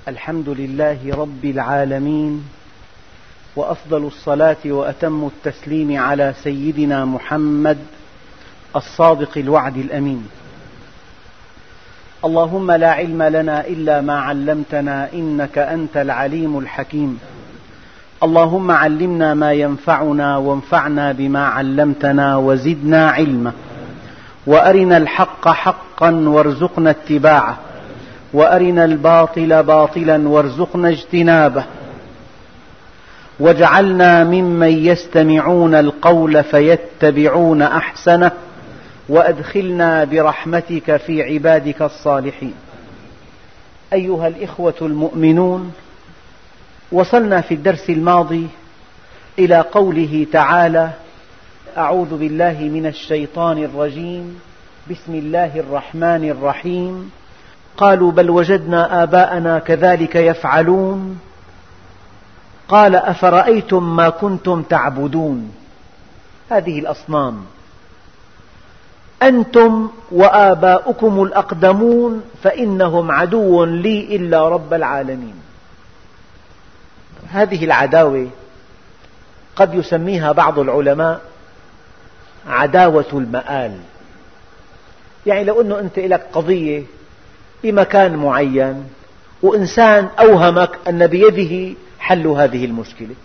الحمد لله رب العالمين، وأفضل الصلاة وأتم التسليم على سيدنا محمد الصادق الوعد الأمين. اللهم لا علم لنا إلا ما علمتنا إنك أنت العليم الحكيم. اللهم علمنا ما ينفعنا وانفعنا بما علمتنا وزدنا علما، وأرنا الحق حقا وارزقنا اتباعه، وأرنا الباطل باطلا وارزقنا اجتنابه، واجعلنا ممن يستمعون القول فيتبعون أحسنه، وأدخلنا برحمتك في عبادك الصالحين. أيها الإخوة المؤمنون، وصلنا في الدرس الماضي إلى قوله تعالى: أعوذ بالله من الشيطان الرجيم، بسم الله الرحمن الرحيم. قالوا بل وجدنا آباءنا كذلك يفعلون. قال أفرأيتم ما كنتم تعبدون، هذه الأصنام، أنتم وآباؤكم الأقدمون فإنهم عدو لي إلا رب العالمين. هذه العداوة قد يسميها بعض العلماء عداوة المآل. يعني لو أنه أنت لك قضية بمكان معين وإنسان أوهمك أن بيده حل هذه المشكلة،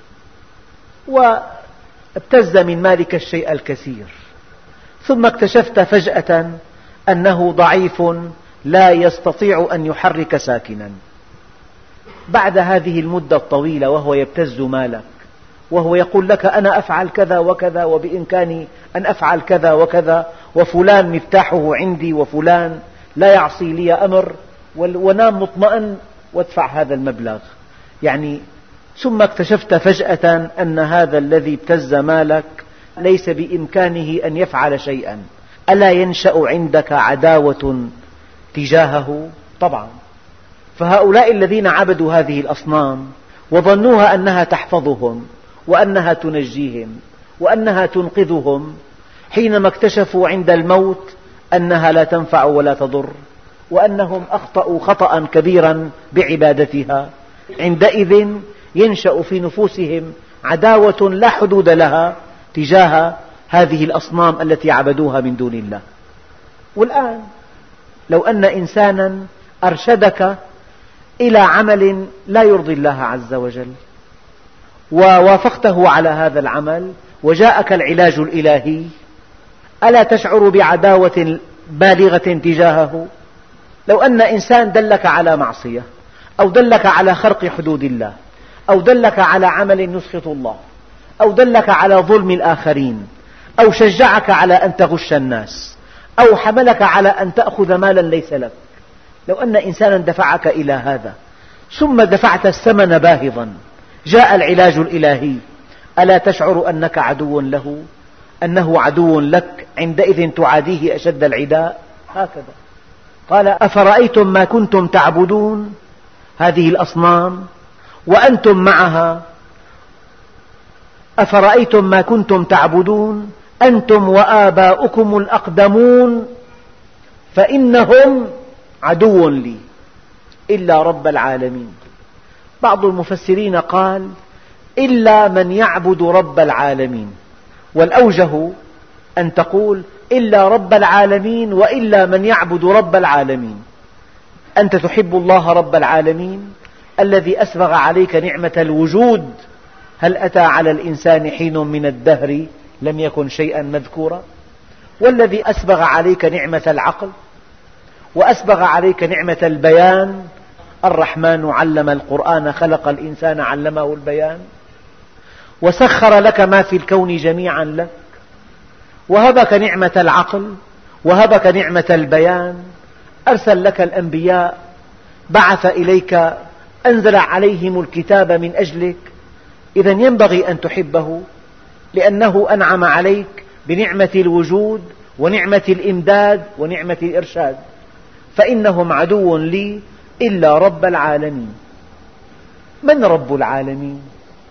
وابتز من مالك الشيء الكثير، ثم اكتشفت فجأة أنه ضعيف لا يستطيع أن يحرك ساكنا. بعد هذه المدة الطويلة وهو يبتز مالك، وهو يقول لك أنا أفعل كذا وكذا، وبإمكاني أن أفعل كذا وكذا، وفلان مفتاحه عندي، وفلان لا يعصي لي أمر، ونام مطمئن وادفع هذا المبلغ. يعني ثم اكتشفت فجأة أن هذا الذي ابتز مالك ليس بإمكانه أن يفعل شيئا. ألا ينشأ عندك عداوة تجاهه؟ طبعا. فهؤلاء الذين عبدوا هذه الأصنام وظنوها أنها تحفظهم وأنها تنجيهم وأنها تنقذهم، حينما اكتشفوا عند الموت أنها لا تنفع ولا تضر، وأنهم أخطأوا خطأ كبيرا بعبادتها، عندئذ ينشأ في نفوسهم عداوة لا حدود لها تجاه هذه الأصنام التي عبدوها من دون الله. والآن لو أن إنسانا أرشدك إلى عمل لا يرضي الله عز وجل، ووافقته على هذا العمل، وجاءك العلاج الإلهي، ألا تشعر بعداوة بالغة تجاهه؟ لو أن إنسان دلك على معصية، أو دلك على خرق حدود الله، أو دلك على عمل يسخط الله، أو دلك على ظلم الآخرين، أو شجعك على أن تغش الناس، أو حملك على أن تأخذ مالا ليس لك، لو أن إنسانا دفعك إلى هذا ثم دفعت الثمن باهظا، جاء العلاج الإلهي، ألا تشعر أنك عدو له، أنه عدو لك؟ عندئذ تعاديه أشد العداء. هكذا قال: أفرأيتم ما كنتم تعبدون، هذه الأصنام وأنتم معها. أفرأيتم ما كنتم تعبدون أنتم وآباؤكم الأقدمون فإنهم عدو لي إلا رب العالمين. بعض المفسرين قال: إلا من يعبد رب العالمين، والأوجه أن تقول إلا رب العالمين وإلا من يعبد رب العالمين. أنت تحب الله رب العالمين الذي أسبغ عليك نعمة الوجود. هل أتى على الإنسان حين من الدهر لم يكن شيئا مذكورا؟ والذي أسبغ عليك نعمة العقل، وأسبغ عليك نعمة البيان. الرحمن علم القرآن خلق الإنسان علمه البيان، وسخر لك ما في الكون جميعا لك، وهبك نعمة العقل، وهبك نعمة البيان، أرسل لك الأنبياء، بعث إليك، أنزل عليهم الكتاب من أجلك. إذن ينبغي أن تحبه لأنه أنعم عليك بنعمة الوجود ونعمة الإمداد ونعمة الإرشاد. فإنهم عدو لي إلا رب العالمين. من رب العالمين؟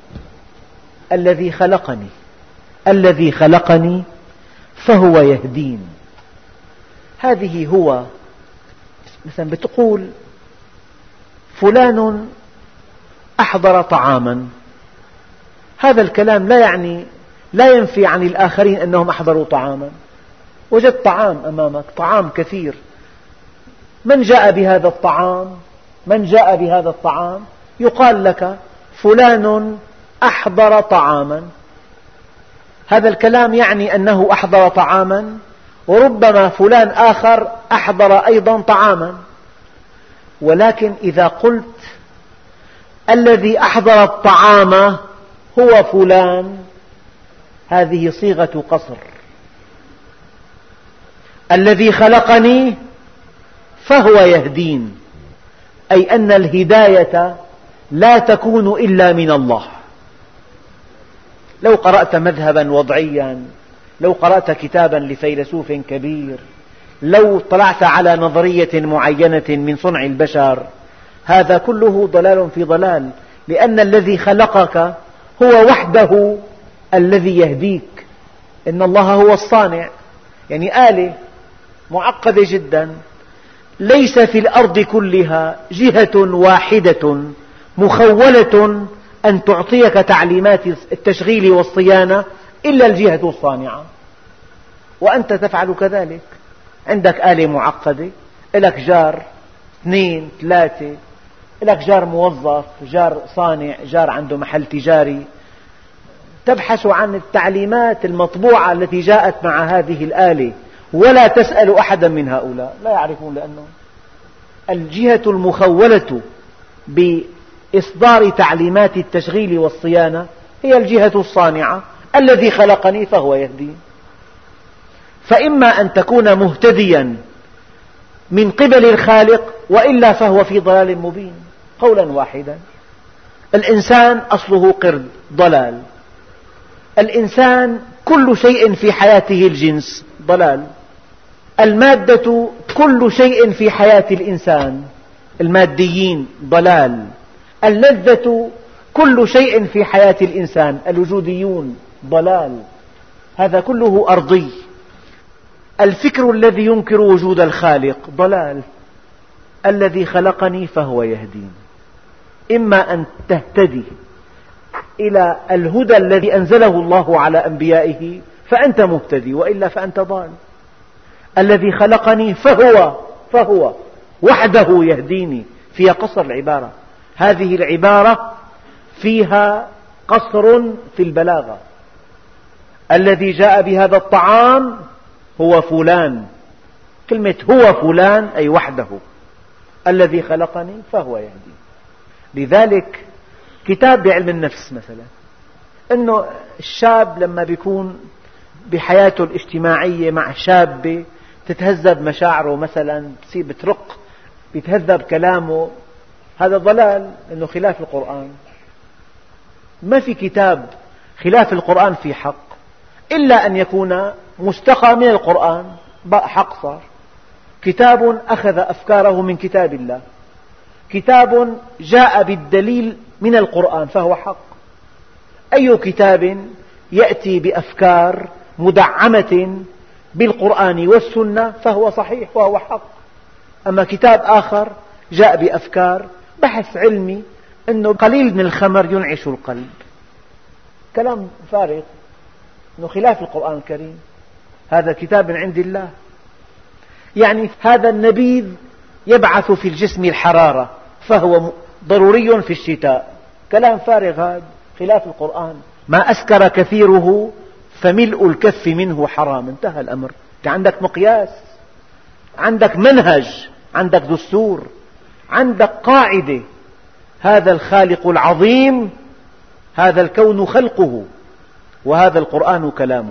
الذي خلقني فهو يهدين. هذه هو مثلا بتقول فلان أحضر طعاما، هذا الكلام لا ينفي عن الآخرين أنهم أحضروا طعاما. وجدت طعام أمامك، طعام كثير، من جاء بهذا الطعام؟ من جاء بهذا الطعام؟ يقال لك فلان أحضر طعاما. هذا الكلام يعني أنه أحضر طعاما، وربما فلان آخر أحضر أيضا طعاما. ولكن إذا قلت الذي أحضر الطعام هو فلان، هذه صيغة قصر. الذي خلقني فهو يهدين، أي أن الهداية لا تكون إلا من الله. لو قرأت مذهبا وضعيا، لو قرأت كتابا لفيلسوف كبير، لو طلعت على نظرية معينة من صنع البشر، هذا كله ضلال في ضلال، لأن الذي خلقك هو وحده الذي يهديك. إن الله هو الصانع، يعني آلة معقدة جدا، ليس في الأرض كلها جهة واحدة مخولة أن تعطيك تعليمات التشغيل والصيانة إلا الجهة الصانعة، وأنت تفعل كذلك. عندك آلة معقدة، لك جار 2 3، لك جار موظف، جار صانع، جار عنده محل تجاري، تبحث عن التعليمات المطبوعة التي جاءت مع هذه الآلة، ولا تسأل أحدا من هؤلاء، لا يعرفون، لأنه الجهة المخولة بإصدار تعليمات التشغيل والصيانة هي الجهة الصانعة. الذي خلقني فهو يهدين. فإما أن تكون مهتديا من قبل الخالق، وإلا فهو في ضلال مبين. قولا واحدا، الإنسان أصله قرد، ضلال. الإنسان كل شيء في حياته الجنس، ضلال. المادة كل شيء في حياة الإنسان، الماديين، ضلال. اللذة كل شيء في حياة الإنسان، الوجوديون، ضلال. هذا كله أرضي. الفكر الذي ينكر وجود الخالق ضلال. الذي خلقني فهو يهدين. إما أن تهتدي إلى الهدى الذي أنزله الله على أنبيائه فأنت مهتدي، وإلا فأنت ضال. الذي خلقني فهو وحده يهديني، فيها قصر العبارة. هذه العبارة فيها قصر في البلاغة. الذي جاء بهذا الطعام هو فلان، كلمة هو فلان أي وحده. الذي خلقني فهو يهدين. لذلك كتاب بعلم النفس مثلا، أنه الشاب لما بيكون بحياته الاجتماعية مع شابة تتهذب مشاعره مثلا، بترق، بيتهذب كلامه، هذا ضلال، أنه خلاف القرآن. ما في كتاب خلاف القرآن في حق، إلا أن يكون مستقى من القرآن، حق صار. كتاب أخذ أفكاره من كتاب الله، كتاب جاء بالدليل من القرآن فهو حق. أي كتاب يأتي بأفكار مدعمة بالقرآن والسنة فهو صحيح وهو حق. أما كتاب آخر جاء بأفكار بحث علمي أنه قليل من الخمر ينعش القلب، كلام فارغ، أنه خلاف القرآن الكريم. هذا كتاب من عند الله، يعني هذا النبيذ يبعث في الجسم الحرارة فهو ضروري في الشتاء، كلام فارغ، هذا خلاف القرآن. ما أسكر كثيره فملء الكف منه حرام، انتهى الأمر. أنت عندك مقياس، عندك منهج، عندك دستور، عندك قاعدة. هذا الخالق العظيم، هذا الكون خلقه، وهذا القرآن كلامه،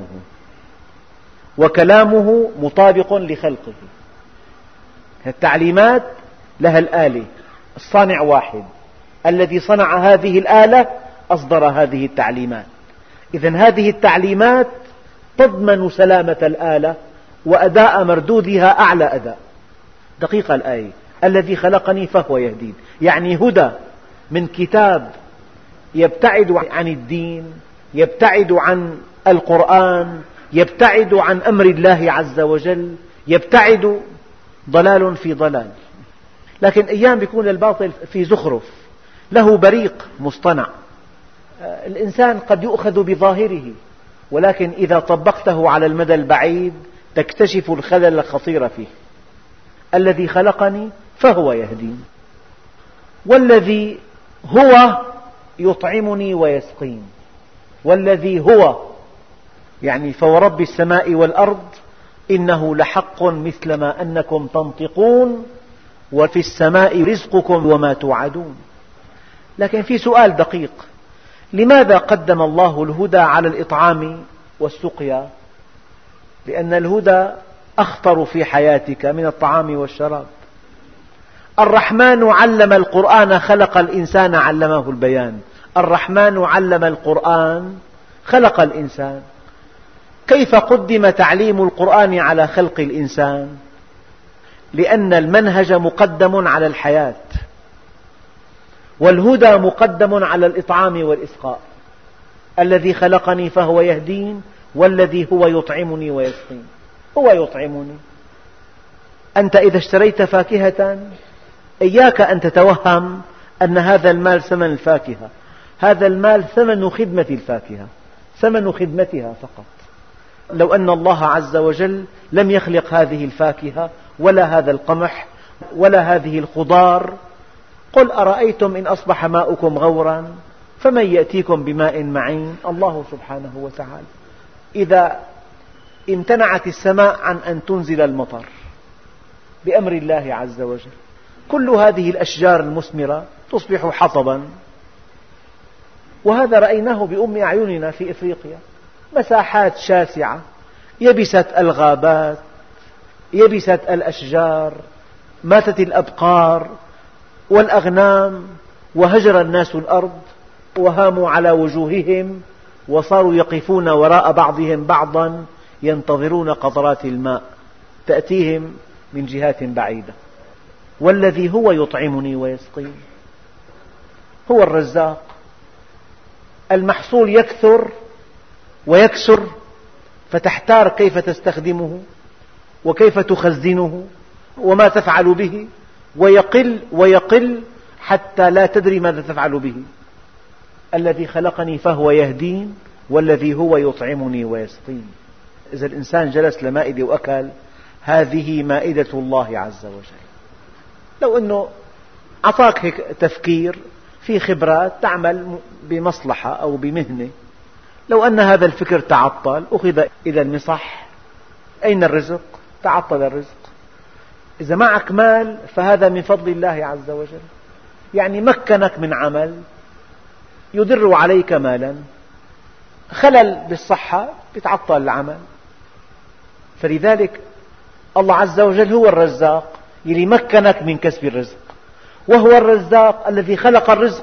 وكلامه مطابق لخلقه. التعليمات لها الآلة، الصانع واحد، الذي صنع هذه الآلة أصدر هذه التعليمات. إذن هذه التعليمات تضمن سلامة الآلة وأداء مردودها أعلى أداء. دقيقة الآية، الذي خلقني فهو يهدين، يعني هدى من كتاب يبتعد عن الدين، يبتعد عن القرآن، يبتعد عن أمر الله عز وجل، يبتعد، ضلال في ضلال. لكن أيام يكون الباطل في زخرف، له بريق مصطنع. الإنسان قد يؤخذ بظاهره، ولكن إذا طبقته على المدى البعيد تكتشف الخلل الخطير فيه. الذي خلقني فهو يهدين، والذي هو يطعمني ويسقين. والذي هو يعني فورب السماء والأرض إنه لحق مثل ما أنكم تنطقون وفي السماء رزقكم وما توعدون. لكن في سؤال دقيق: لماذا قدم الله الهدى على الإطعام والسقيا؟ لأن الهدى أخطر في حياتك من الطعام والشراب. الرحمن علم القرآن خلق الإنسان علمه البيان. الرحمن علم القرآن خلق الإنسان. كيف قدم تعليم القرآن على خلق الإنسان؟ لأن المنهج مقدم على الحياة، والهدى مقدم على الإطعام والإسقاء. الذي خلقني فهو يهدين، والذي هو يطعمني ويسقين. هو يطعمني. أنت إذا اشتريت فاكهة إياك أن تتوهم أن هذا المال ثمن الفاكهة. هذا المال ثمن خدمة الفاكهة، ثمن خدمتها فقط. لو أن الله عز وجل لم يخلق هذه الفاكهة ولا هذا القمح ولا هذه الخضار، قل أرأيتم إن أصبح ماؤكم غورا فمن يأتيكم بماء معين؟ الله سبحانه وتعالى. إذا امتنعت السماء عن أن تنزل المطر بأمر الله عز وجل، كل هذه الأشجار المثمرة تصبح حطبا. وهذا رأيناه بأم أعيننا في إفريقيا، مساحات شاسعة يبست الغابات، يبست الأشجار، ماتت الأبقار والأغنام، وهجر الناس الأرض وهاموا على وجوههم وصاروا يقفون وراء بعضهم بعضا ينتظرون قطرات الماء تأتيهم من جهات بعيدة. والذي هو يطعمني ويسقين هو الرزاق. المحصول يكثر ويكسر فتحتار كيف تستخدمه وكيف تخزنه وما تفعل به، ويقل ويقل حتى لا تدري ماذا تفعل به. الذي خلقني فهو يهدين، والذي هو يطعمني ويسقين. إذا الإنسان جلس لمائدة وأكل، هذه مائدة الله عز وجل. لو أنه أعطاك هيك تفكير في خبرات تعمل بمصلحة أو بمهنة، لو أن هذا الفكر تعطل أخذ إلى المصح. أين الرزق؟ تعطل الرزق. إذا معك مال فهذا من فضل الله عز وجل، يعني مكنك من عمل يدر عليك مالا، خلل بالصحة يتعطل العمل. فلذلك الله عز وجل هو الرزاق الذي مكنك من كسب الرزق، وهو الرزاق الذي خلق الرزق،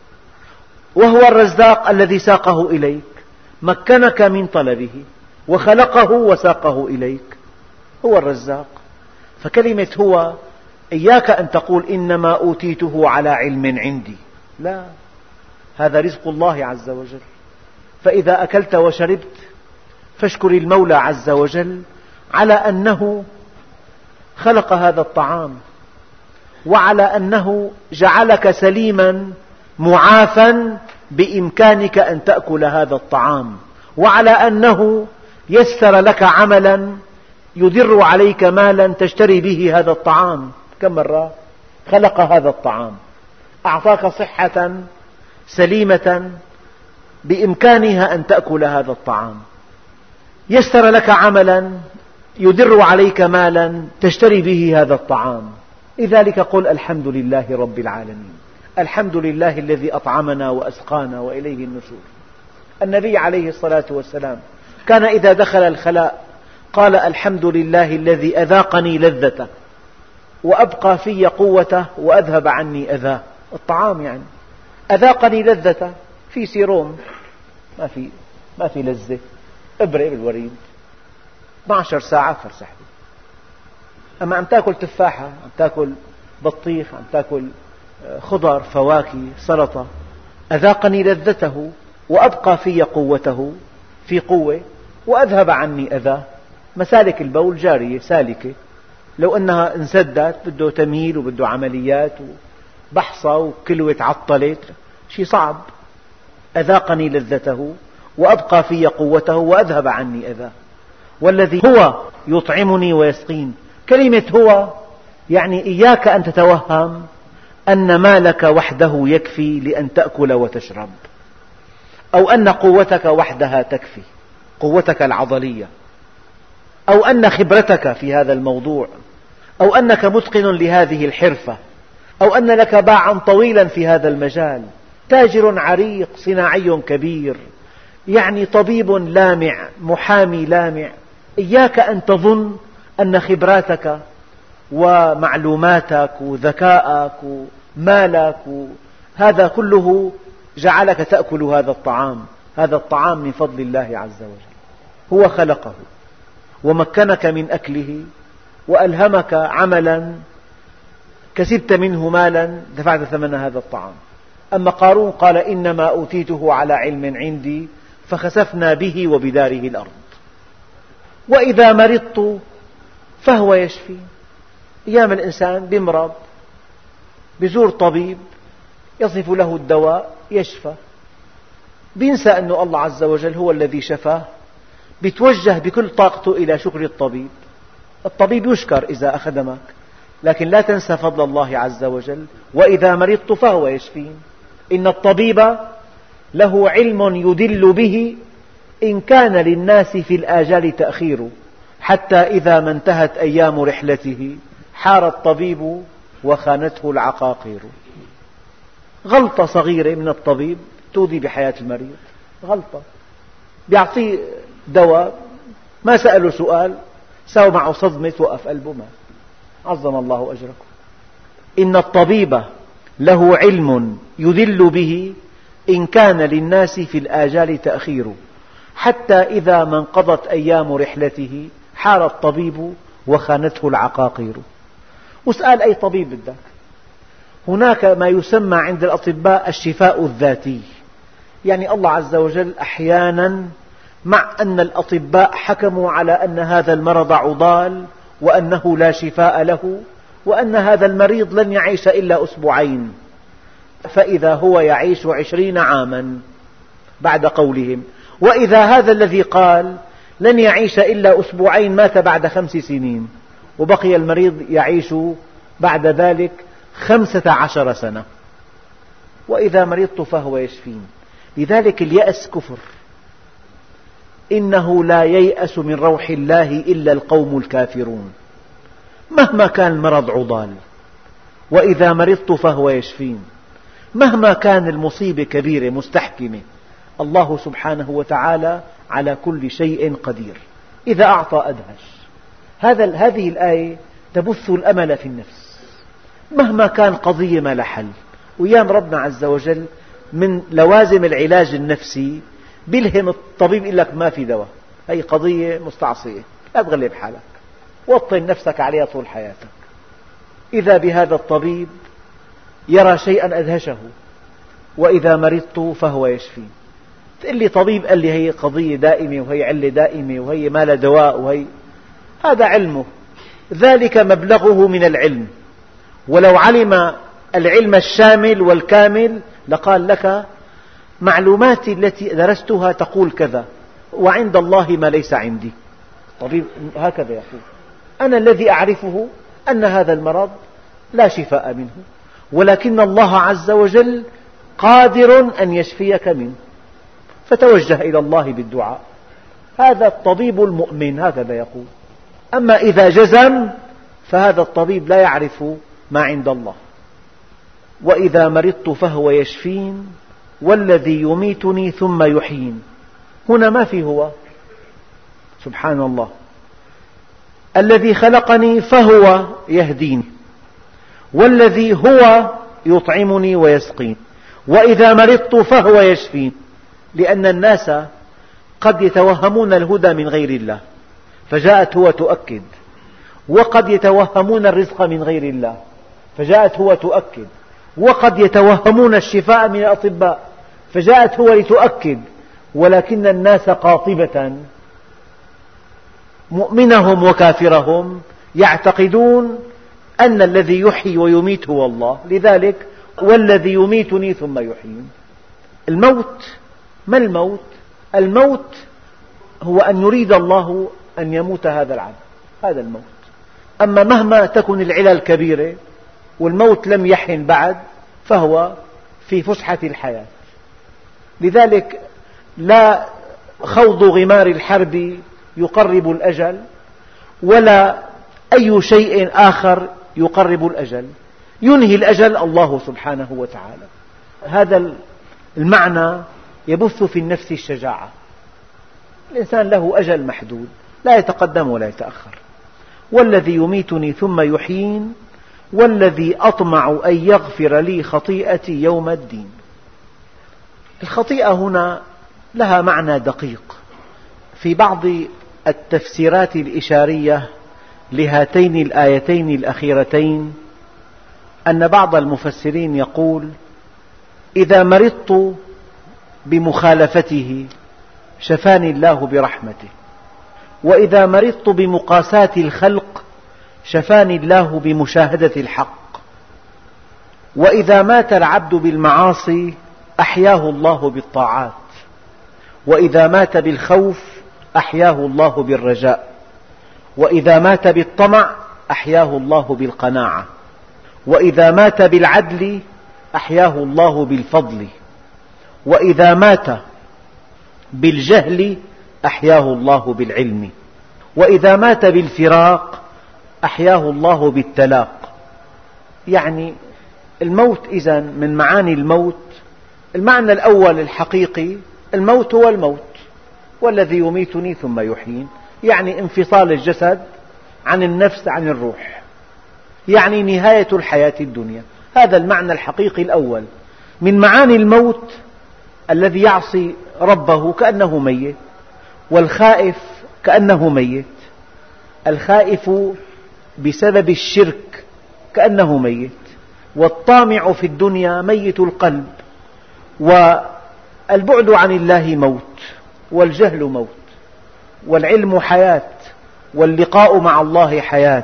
وهو الرزاق الذي ساقه إليك، مكنك من طلبه وخلقه وساقه إليك. هو الرزاق. فكلمة هو إياك أن تقول إنما أوتيته على علم عندي، لا، هذا رزق الله عز وجل. فإذا أكلت وشربت فاشكر المولى عز وجل على أنه خلق هذا الطعام، وعلى أنه جعلك سليما معافى بإمكانك أن تأكل هذا الطعام، وعلى أنه يسر لك عملا يدر عليك مالا تشتري به هذا الطعام. كم مرة خلق هذا الطعام، أعطاك صحة سليمة بإمكانها أن تأكل هذا الطعام، يسر لك عملا يدر عليك مالا تشتري به هذا الطعام. لذلك قل الحمد لله رب العالمين، الحمد لله الذي أطعمنا وأسقانا وإليه النشور. النبي عليه الصلاة والسلام كان إذا دخل الخلاء قال الحمد لله الذي أذاقني لذته وأبقى في قوته وأذهب عني أذاه. الطعام يعني أذاقني لذته، في سيروم ما في لذة، إبرة بالوريد 12 ساعة فرسح. أما عم تأكل تفاحة، عم تأكل بطيخ، عم تأكل خضر، فواكه، سلطة. أذاقني لذته وأبقى في قوته، في قوة، وأذهب عني أذاه. مسالك البول جارية سالكة، لو أنها انسدت بده تمهيل وبده عمليات وبحصة وكلوة تعطلت، شيء صعب. أذاقني لذته وأبقى في قوته وأذهب عني أذاه. والذي هو يطعمني ويسقين، كلمة هو يعني إياك أن تتوهم أن مالك وحده يكفي لأن تأكل وتشرب، أو أن قوتك وحدها تكفي، قوتك العضلية، أو أن خبرتك في هذا الموضوع، أو أنك متقن لهذه الحرفة، أو أن لك باعا طويلا في هذا المجال، تاجر عريق، صناعي كبير، يعني طبيب لامع، محامي لامع. إياك أن تظن أن خبراتك ومعلوماتك وذكاءك ومالك هذا كله جعلك تأكل هذا الطعام. هذا الطعام من فضل الله عز وجل، هو خلقه ومكنك من أكله وألهمك عملا كسبت منه مالا دفعت ثمن هذا الطعام. أما قارون قال إنما أوتيته على علم عندي فخسفنا به وبداره الأرض. وإذا مرضت فهو يشفي. أيام الإنسان بمرض بزور طبيب يصف له الدواء يشفى، بينسى أن الله عز وجل هو الذي شفاه، بيتوجه بكل طاقته إلى شكر الطبيب. الطبيب يشكر إذا أخدمك، لكن لا تنسى فضل الله عز وجل. وإذا مرضت فهو يشفين. إن الطبيب له علم يدل به إن كان للناس في الآجال تأخير، حتى إذا ما انتهت أيام رحلته حار الطبيب وخانته العقاقير. غلطة صغيرة من الطبيب تودي بحياة المريض، غلطة، بيعطيه دواء ما سأله سؤال، ساوى معه صدمة توقف قلبه مات. عظم الله أجركم. إن الطبيب له علم يدل به إن كان للناس في الآجال تأخير، حتى إذا ما انقضت أيام رحلته حار الطبيب وخانته العقاقير. واسأل أي طبيب بدك. هناك ما يسمى عند الأطباء الشفاء الذاتي، يعني الله عز وجل أحيانا مع أن الأطباء حكموا على أن هذا المرض عضال وأنه لا شفاء له وأن هذا المريض لن يعيش إلا أسبوعين، فإذا هو يعيش 20 عاما بعد قولهم، وإذا هذا الذي قال لن يعيش إلا أسبوعين مات بعد 5 سنين، وبقي المريض يعيش بعد ذلك 15 سنة. وإذا مرضت فهو يشفين. لذلك اليأس كفر. إنه لا ييأس من روح الله إلا القوم الكافرون. مهما كان المرض عضال، وإذا مرضت فهو يشفين. مهما كان المصيبة كبيرة مستحكمة، الله سبحانه وتعالى على كل شيء قدير. إذا أعطى أدهش. هذه الآية تبث الأمل في النفس. مهما كان قضية ما لها حل، وأيام ربنا عز وجل من لوازم العلاج النفسي بيلهم الطبيب يقول لك ما في دواء، هي قضية مستعصية، لا تغلب حالك، وطن نفسك عليها طول حياتك. إذا بهذا الطبيب يرى شيئا أدهشه. وإذا مرضت فهو يشفين. تقول لي طبيب قال لي هي قضية دائمة وهي علة دائمة وهي ما لها دواء هذا علمه، ذلك مبلغه من العلم. ولو علم العلم الشامل والكامل لقال لك معلوماتي التي درستها تقول كذا، وعند الله ما ليس عندي. طبيب هكذا يقول: أنا الذي أعرفه أن هذا المرض لا شفاء منه، ولكن الله عز وجل قادر أن يشفيك منه، فتوجه إلى الله بالدعاء. هذا الطبيب المؤمن هكذا يقول. أما إذا جزم فهذا الطبيب لا يعرف ما عند الله. وإذا مرضت فهو يشفين والذي يميتني ثم يحيين. هنا ما في هو، سبحان الله. الذي خلقني فهو يهديني، والذي هو يطعمني ويسقين. وإذا مرضت فهو يشفين. لأن الناس قد يتوهمون الهدى من غير الله فجاءت هو تؤكد، وقد يتوهمون الرزق من غير الله فجاءت هو تؤكد، وقد يتوهمون الشفاء من الأطباء فجاءت هو لتؤكد. ولكن الناس قاطبة مؤمنهم وكافرهم يعتقدون أن الذي يحيي ويميت هو الله، لذلك والذي يميتني ثم يحيين. الموت، ما الموت؟ الموت هو أن يريد الله أن يموت هذا العبد، هذا الموت. أما مهما تكن العلل كبيرة والموت لم يحن بعد فهو في فسحة الحياة. لذلك لا خوض غمار الحرب يقرب الأجل، ولا أي شيء آخر يقرب الأجل. ينهي الأجل الله سبحانه وتعالى. هذا المعنى يبث في النفس الشجاعة. الإنسان له أجل محدود، لا يتقدم ولا يتأخر. والذي يميتني ثم يحيين والذي أطمع أن يغفر لي خطيئتي يوم الدين. الخطيئة هنا لها معنى دقيق. في بعض التفسيرات الإشارية لهاتين الآيتين الأخيرتين أن بعض المفسرين يقول: إذا مرضت بمخالفته شفاني الله برحمته، وإذا مرضت بمقاساة الخلق شفاني الله بمشاهدة الحق، وإذا مات العبد بالمعاصي أحياه الله بالطاعات، وإذا مات بالخوف أحياه الله بالرجاء، وإذا مات بالطمع أحياه الله بالقناعة، وإذا مات بالعدل أحياه الله بالفضل، وإذا مات بالجهل أحياه الله بالعلم، وإذا مات بالفراق أحياه الله بالتلاق. يعني الموت إذن من معاني الموت، المعنى الأول الحقيقي الموت هو الموت، والذي يميتني ثم يحيين، يعني انفصال الجسد عن النفس عن الروح، يعني نهاية الحياة الدنيا. هذا المعنى الحقيقي الأول من معاني الموت. الذي يعصي ربه كأنه ميت، والخائف كأنه ميت. الخائف بسبب الشرك كأنه ميت، والطامع في الدنيا ميت القلب. والبعد عن الله موت، والجهل موت، والعلم حياة، واللقاء مع الله حياة،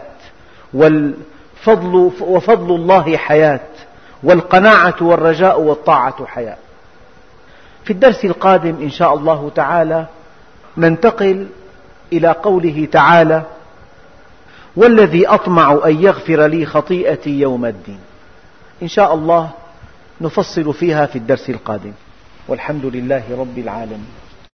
وفضل الله حياة، والقناعة والرجاء والطاعة حياة. في الدرس القادم إن شاء الله تعالى ننتقل إلى قوله تعالى: والذي أطمع أن يغفر لي خطيئتي يوم الدين. إن شاء الله نفصل فيها في الدرس القادم، والحمد لله رب العالمين.